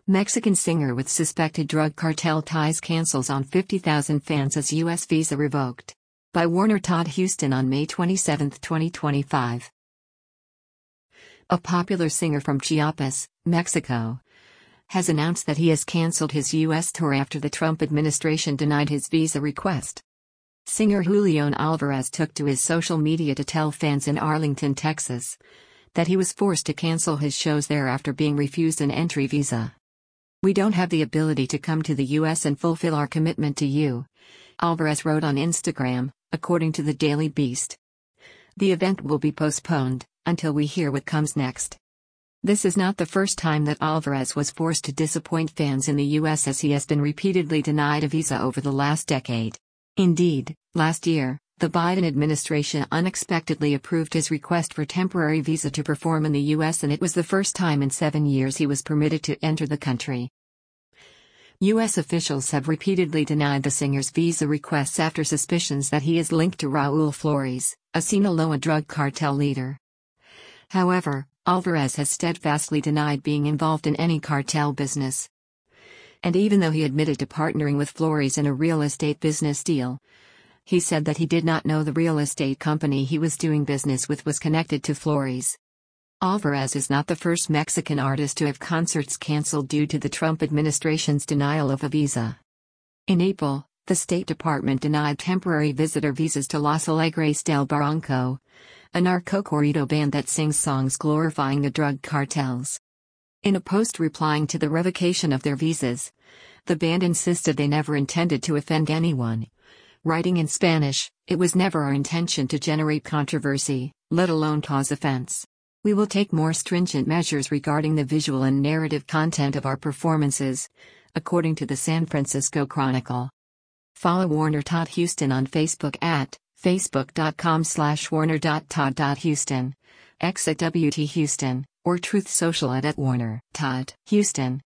Mexican singer with suspected drug cartel ties cancels on 50,000 fans as U.S. visa revoked. By Warner Todd Houston on May 27, 2025. A popular singer from Chiapas, Mexico, has announced that he has canceled his U.S. tour after the Trump administration denied his visa request. Singer Julian Alvarez took to his social media to tell fans in Arlington, Texas, that he was forced to cancel his shows there after being refused an entry visa. "We don't have the ability to come to the U.S. and fulfill our commitment to you," Alvarez wrote on Instagram, according to the Daily Beast. "The event will be postponed until we hear what comes next." This is not the first time that Alvarez was forced to disappoint fans in the U.S., as he has been repeatedly denied a visa over the last decade. Indeed, last year, the Biden administration unexpectedly approved his request for temporary visa to perform in the U.S., and it was the first time in 7 years he was permitted to enter the country. U.S. officials have repeatedly denied the singer's visa requests after suspicions that he is linked to Raul Flores, a Sinaloa drug cartel leader. However, Alvarez has steadfastly denied being involved in any cartel business. And even though he admitted to partnering with Flores in a real estate business deal, he said that he did not know the real estate company he was doing business with was connected to Flores. Alvarez is not the first Mexican artist to have concerts canceled due to the Trump administration's denial of a visa. In April, the State Department denied temporary visitor visas to Los Alegres del Barranco, a narco-corrido band that sings songs glorifying the drug cartels. In a post replying to the revocation of their visas, the band insisted they never intended to offend anyone, writing in Spanish, "It was never our intention to generate controversy, let alone cause offense. We will take more stringent measures regarding the visual and narrative content of our performances," according to the San Francisco Chronicle. Follow Warner Todd Houston on Facebook at facebook.com/warner.todd.houston, X at WT Houston, or Truth Social at @Warner Todd Houston.